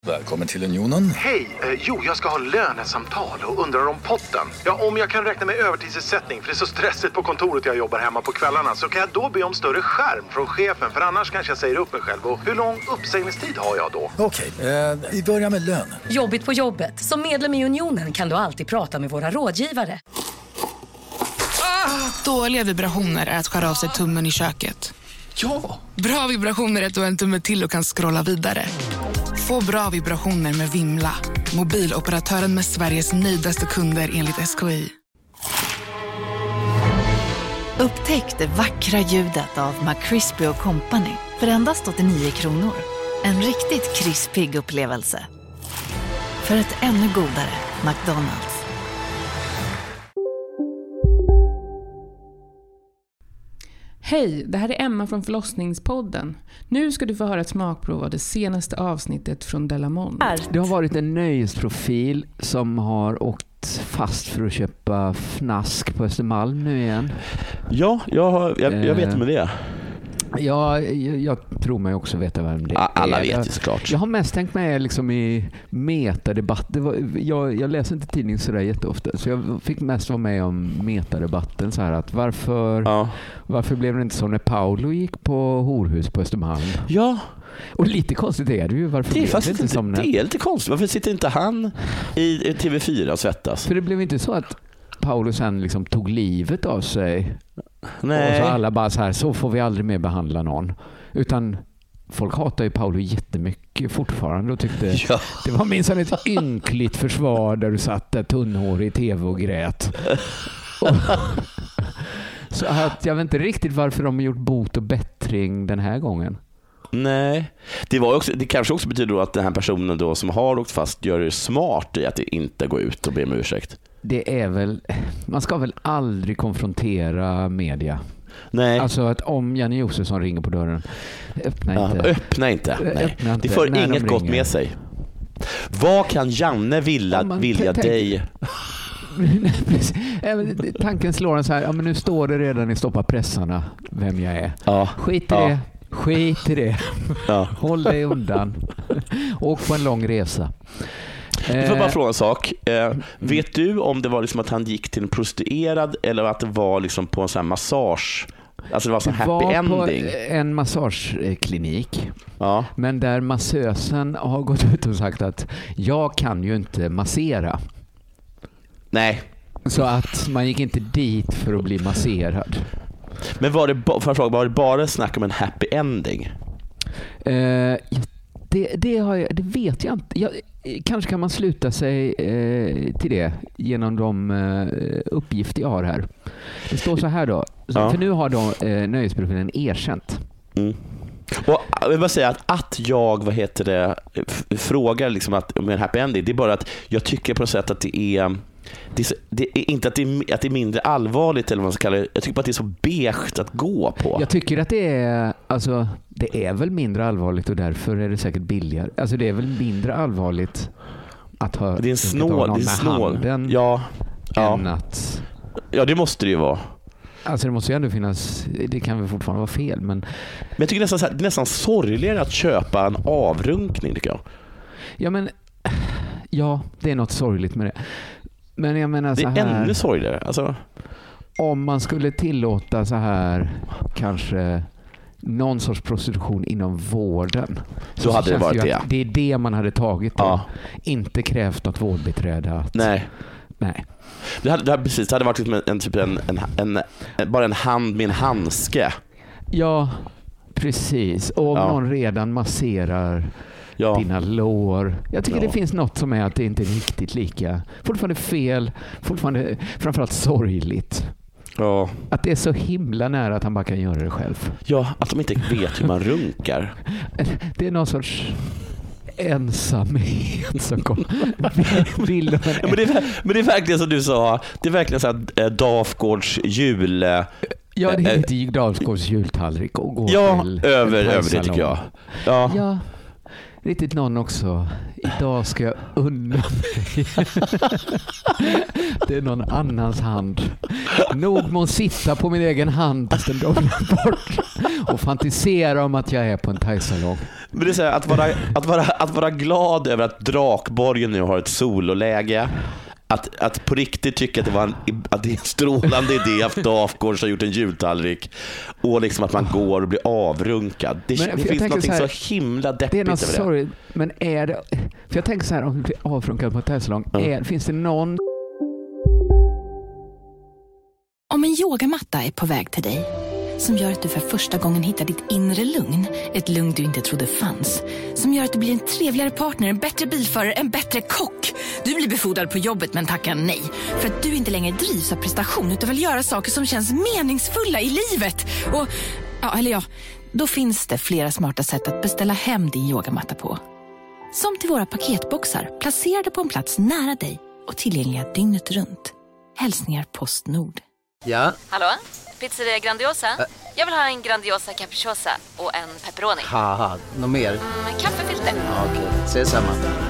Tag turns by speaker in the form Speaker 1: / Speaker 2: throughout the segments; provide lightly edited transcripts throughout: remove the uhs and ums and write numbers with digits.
Speaker 1: Välkommen till Unionen.
Speaker 2: Hej, jag ska ha lönesamtal och undrar om potten. Ja, om jag kan räkna med övertidsersättning för det är så stressigt på kontoret jag jobbar hemma på kvällarna, så kan jag då be om större skärm från chefen, för annars kanske jag säger upp mig själv. Och hur lång uppsägningstid har jag då?
Speaker 1: Okej, vi börjar med lön.
Speaker 3: Jobbigt på jobbet. Som medlem i Unionen kan du alltid prata med våra rådgivare.
Speaker 4: Dåliga vibrationer är att skära av sig tummen i köket.
Speaker 1: Ja!
Speaker 4: Bra vibrationer är att du har en tumme till och kan scrolla vidare. Få bra vibrationer med Vimla. Mobiloperatören med Sveriges nöjdaste kunder enligt SKI.
Speaker 5: Upptäck det vackra ljudet av McCrispy & Company för endast 89 kronor. En riktigt krispig upplevelse. För ett ännu godare McDonald's.
Speaker 6: Hej, det här är Emma från Förlossningspodden. Nu ska du få höra ett smakprov av det senaste avsnittet från Delamont.
Speaker 7: Det har varit en nöjesprofil som har åkt fast för att köpa fnask på Östermalm nu igen.
Speaker 8: Ja, jag vet med det.
Speaker 7: Ja, jag tror mig också veta vem det är.
Speaker 8: Alla vet det såklart.
Speaker 7: Jag har mest tänkt med liksom i metadebatt. Jag läser inte tidning sådär jätteofta, så jag fick mest vara med om metadebatten så här, att varför blev det inte så när Paolo gick på horhus på Östermalm?
Speaker 8: Ja.
Speaker 7: Och lite konstigt är det ju. Varför
Speaker 8: det är faktiskt
Speaker 7: inte som
Speaker 8: det är lite konstigt. Varför sitter inte han i TV4 och svettas?
Speaker 7: För det blev inte så att Paolo sen liksom tog livet av sig.
Speaker 8: Nej.
Speaker 7: Och så alla bara så här, så får vi aldrig mer behandla någon. Utan folk hatar ju Paolo jättemycket fortfarande och tyckte det var minst ett ynkligt försvar där du satt där tunnhårig i TV och grät. Så att jag vet inte riktigt varför de har gjort bot och bättring den här gången.
Speaker 8: Nej, det kanske också betyder då att den här personen då som har åkt fast gör det smart i att det inte går ut och ber om ursäkt.
Speaker 7: Det är väl, man ska väl aldrig konfrontera media.
Speaker 8: Nej.
Speaker 7: Alltså att om Janne Josefsson ringer på dörren,
Speaker 8: öppna inte. Nej. Det får inget gott med sig. Vad kan Janne vilja dig?
Speaker 7: Tanken slår en så här, men nu står det redan i Stoppa pressarna vem jag är.
Speaker 8: Ja.
Speaker 7: Skit i det. Ja. Håll dig undan. Åk på en lång resa.
Speaker 8: Du får bara fråga en sak. Vet du om det var liksom att han gick till en prostituerad eller att det var liksom på en sån här massage? Alltså det var sån happy ending.
Speaker 7: På en massageklinik.
Speaker 8: Ja.
Speaker 7: Men där massösen har gått ut och sagt att jag kan ju inte massera.
Speaker 8: Nej.
Speaker 7: Så att man gick inte dit för att bli masserad.
Speaker 8: Men var det bara snack om en happy ending?
Speaker 7: Det vet jag inte. Kanske kan man sluta sig till det genom de uppgifter jag har här. Det står så här då. För nu har då nöjesprofilen erkänt.
Speaker 8: Mm. Och jag vill bara säga att jag frågar liksom att med en happy ending, det är bara att jag tycker på något sätt att det är inte att det är mindre allvarligt eller vad man ska kalla det. Jag tycker bara att det är så beige att gå på.
Speaker 7: Jag tycker att det är väl mindre allvarligt och därför är det säkert billigare. Alltså det är väl mindre allvarligt att ha
Speaker 8: det är en snål. Ja. Ja, det måste det ju vara.
Speaker 7: Alltså det måste ju ändå finnas, det kan väl fortfarande vara fel, men
Speaker 8: jag tycker det är nästan sorgligare att köpa en avrunkning, tycker jag.
Speaker 7: Ja, det är något sorgligt med det. Men jag menar så här,
Speaker 8: det är ännu sorgligare. Alltså,
Speaker 7: om man skulle tillåta så här kanske någon sorts prostitution inom vården,
Speaker 8: så hade det varit det.
Speaker 7: Det är det man hade tagit då. Ja. Inte krävt något vårdbiträde.
Speaker 8: Nej. Det hade varit bara en hand med en handske.
Speaker 7: Ja, precis. Och om någon redan masserar dina lår. Jag tycker det finns något som är att det inte är riktigt lika. Fortfarande fel. Fortfarande framförallt sorgligt.
Speaker 8: Ja.
Speaker 7: Att det är så himla nära att han bara kan göra det själv.
Speaker 8: Ja, att de inte vet hur man runkar.
Speaker 7: Det är någon sorts ensamhet som kommer.
Speaker 8: Men det är verkligen som du sa. Det är verkligen så här Dafgårds jul.
Speaker 7: Ja, det är inte Dafgårds jultallrik och gå till
Speaker 8: över det tycker jag.
Speaker 7: Ja. Riktigt någon också. Idag ska jag unna mig. Det är någon annans hand. Nog må sitta på min egen hand fast den drar bort. och fantisera om att jag är på en thaisalong.
Speaker 8: Men det är så här, att vara glad över att Drakborgen nu har ett sololäge. Att på riktigt tycka att det är en strålande idé att Dafgård har gjort en jultallrik och liksom att man går och blir avrunkad. Det finns något så himla deppigt över det.
Speaker 7: Sorry, men är det... För jag tänker så här, om du blir avrunkad på ett thaisalong, finns det någon...
Speaker 9: Om en yogamatta är på väg till dig, som gör att du för första gången hittar ditt inre lugn, ett lugn du inte trodde fanns, som gör att du blir en trevligare partner, en bättre bilförare, en bättre kock. Du blir befordrad på jobbet men tackar nej, för att du inte längre drivs av prestation utan vill göra saker som känns meningsfulla i livet. Och, då finns det flera smarta sätt att beställa hem din yogamatta på. Som till våra paketboxar, placerade på en plats nära dig och tillgängliga dygnet runt. Hälsningar Postnord.
Speaker 10: Ja?
Speaker 11: Hallå? Pizzeria Grandiosa? Jag vill ha en Grandiosa capriciosa och en pepperoni.
Speaker 10: Haha, något mer?
Speaker 11: Kaffefilter.
Speaker 10: Ja, okej, ses samma.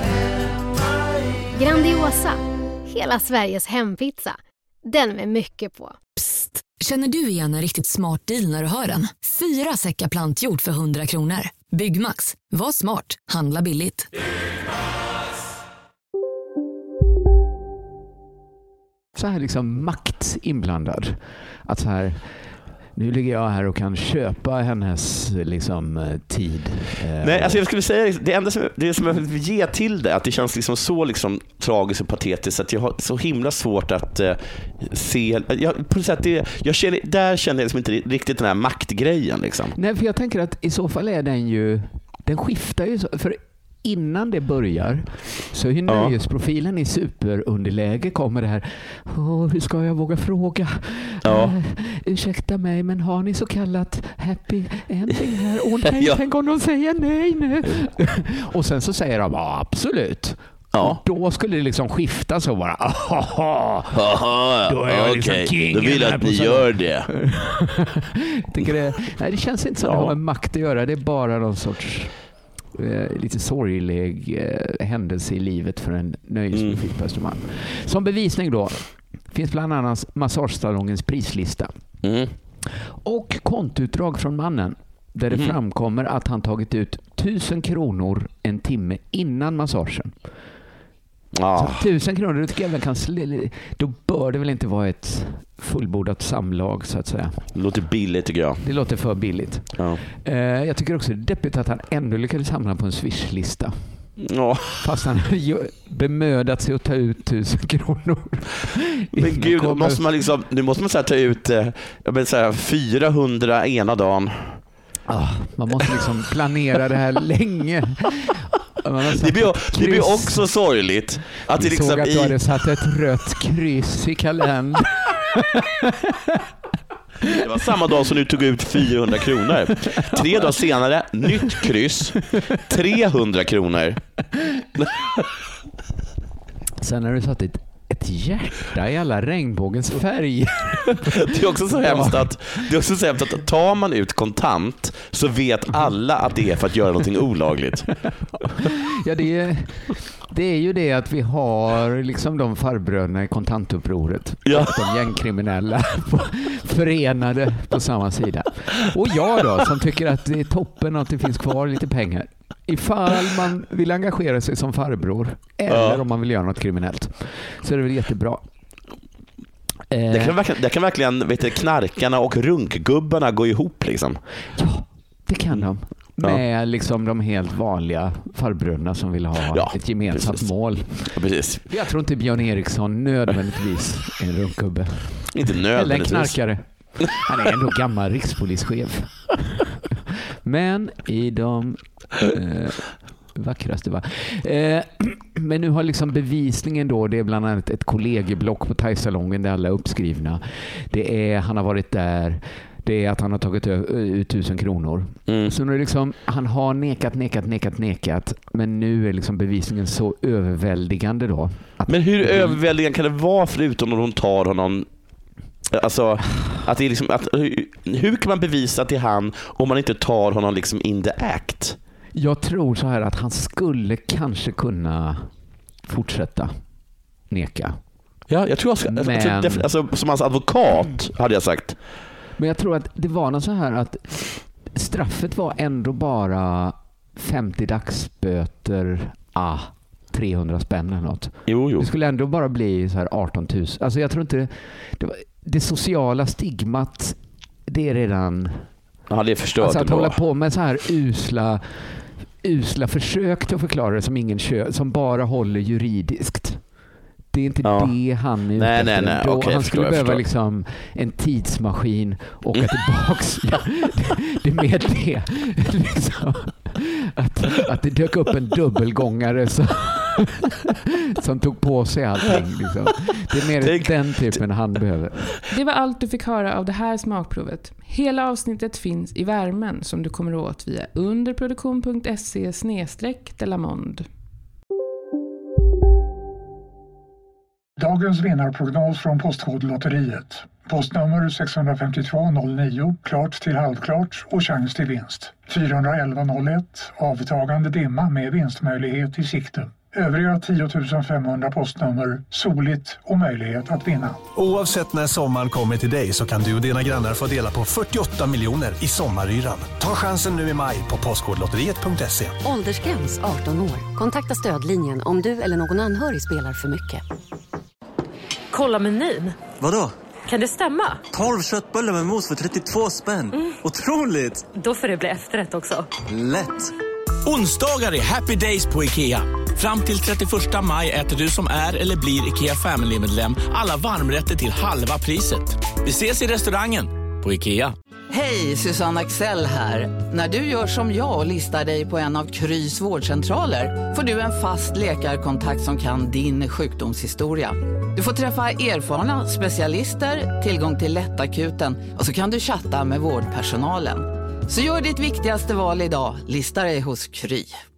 Speaker 12: Grandiosa, hela Sveriges hempizza. Den med mycket på.
Speaker 13: Psst, känner du igen en riktigt smart deal när du hör den? 4 säckar plantjord för 100 kronor. Byggmax, var smart, handla billigt.
Speaker 7: Så här liksom makt inblandad. Att så här, nu ligger jag här och kan köpa hennes liksom tid.
Speaker 8: Nej, alltså jag skulle säga det enda som jag vill ge till det, att det känns liksom så liksom tragiskt och patetiskt att jag har så himla svårt att se. På sätt jag känner liksom inte riktigt den här maktgrejen liksom.
Speaker 7: Nej, för jag tänker att i så fall är den skiftar ju så, för innan det börjar så är nöjesprofilen i superunderläge, kommer det här, hur ska jag våga fråga? Ursäkta mig, men har ni så kallat happy ending här? Tänk om de säger nej nu. Och sen så säger de absolut. Ja. Då skulle det liksom skifta så bara. Då är jag liksom king.
Speaker 8: Då vill jag att ni gör det.
Speaker 7: Jag tycker det känns inte som att det har med makt att göra. Det är bara någon sorts lite sorglig händelse i livet för en nöjesprofil på Östermalm. Som bevisning då finns bland annat massagesalongens prislista. Och kontoutdrag från mannen där det framkommer att han tagit ut 1000 kronor en timme innan massagen. Så 1000 kronor, då tycker jag väl då bör det väl inte vara ett fullbordat samlag så att säga.
Speaker 8: Det låter billigt tycker jag.
Speaker 7: Det låter för billigt. Jag tycker också det är deppigt att han ändå lyckades hamna på en Swish-lista. Fast han bemödat sig att ta ut 1000 kronor.
Speaker 8: Men gud, nu måste man ta ut 400 ena dagen.
Speaker 7: Man måste liksom planera det här länge.
Speaker 8: Det blir också sorgligt att det liksom
Speaker 7: såg att du hade satt ett rött kryss i kalendern.
Speaker 8: Det var samma dag som du tog ut 400 kronor. 3 dagar senare, nytt kryss, 300 kronor.
Speaker 7: Sen har du satt ett hjärta i alla regnbågens färger.
Speaker 8: Det är också så hemskt att tar man ut kontant så vet alla att det är för att göra någonting olagligt.
Speaker 7: Ja, det är ju det att vi har liksom de farbröderna i kontantupproret. De gängkriminella förenade på samma sida. Och jag då som tycker att det är toppen att det finns kvar lite pengar. Ifall man vill engagera sig som farbror eller om man vill göra något kriminellt så är det väl jättebra.
Speaker 8: Det kan verkligen knarkarna och runkgubbarna gå ihop liksom.
Speaker 7: Ja, det kan de. Med liksom de helt vanliga farbröderna som vill ha ett gemensamt mål.
Speaker 8: Ja, precis.
Speaker 7: Jag tror inte Björn Eriksson nödvändigtvis är en runkgubbe.
Speaker 8: Inte nödvändigtvis.
Speaker 7: Eller en knarkare. Han är ändå gammal rikspolischef. Men i de vackraste men nu har liksom bevisningen då, det är bland annat ett kollegieblock på thaisalongen där alla är uppskrivna. Det är, han har varit där, det är att han har tagit ut 1000 kronor. Så nu är liksom, han har nekat, men nu är liksom bevisningen så överväldigande då.
Speaker 8: Men hur överväldigande kan det vara förutom när hon tar honom? Alltså att det är liksom, hur kan man bevisa att det är han om man inte tar honom liksom in the act?
Speaker 7: Jag tror så här att han skulle kanske kunna fortsätta neka.
Speaker 8: Ja, jag tror alltså, som hans advokat hade jag sagt.
Speaker 7: Men jag tror att det var något så här att straffet var ändå bara 50 dagsböter, 300 spänn eller något.
Speaker 8: Jo.
Speaker 7: Det skulle ändå bara bli så här 18 000. Alltså jag tror inte det sociala stigmat, det är redan...
Speaker 8: Ja, det förstår
Speaker 7: alltså att
Speaker 8: bra.
Speaker 7: hålla på med så här usla försök till att förklara det som ingen som bara håller juridiskt. Det är inte det han är ute efter.
Speaker 8: Nej. Okay,
Speaker 7: han skulle behöva liksom en tidsmaskin och åka tillbaks. Det är mer det. Liksom, att det dök upp en dubbelgångare som tog på sig allting. Liksom. Det är mer den typen han behöver.
Speaker 6: Det var allt du fick höra av det här smakprovet. Hela avsnittet finns i värmen som du kommer åt via underproduktion.se/Delamond.
Speaker 14: Dagens vinnarprognos från Postkodlotteriet. Postnummer 65209, klart till halvklart och chans till vinst. 41101, avtagande dimma med vinstmöjlighet i sikte. Övriga 10 500 postnummer, soligt och möjlighet att vinna.
Speaker 15: Oavsett när sommaren kommer till dig så kan du och dina grannar få dela på 48 miljoner i sommaryran. Ta chansen nu i maj på postkodlotteriet.se.
Speaker 16: Åldersgräns 18 år. Kontakta stödlinjen om du eller någon anhörig spelar för mycket.
Speaker 17: Kolla menyn.
Speaker 18: Vadå?
Speaker 17: Kan det stämma?
Speaker 18: 12 köttbullar med mos för 32 spänn. Otroligt!
Speaker 17: Då får det bli efterrätt också.
Speaker 18: Lätt!
Speaker 19: Onsdagar är happy days på IKEA. Fram till 31 maj äter du som är eller blir IKEA Family-medlem alla varmrätter till halva priset. Vi ses i restaurangen på IKEA.
Speaker 20: Hej, Susanne Axel här. När du gör som jag och listar dig på en av Krys vårdcentraler får du en fast läkarkontakt som kan din sjukdomshistoria. Du får träffa erfarna specialister, tillgång till lättakuten och så kan du chatta med vårdpersonalen. Så gör ditt viktigaste val idag, lista dig hos Kry.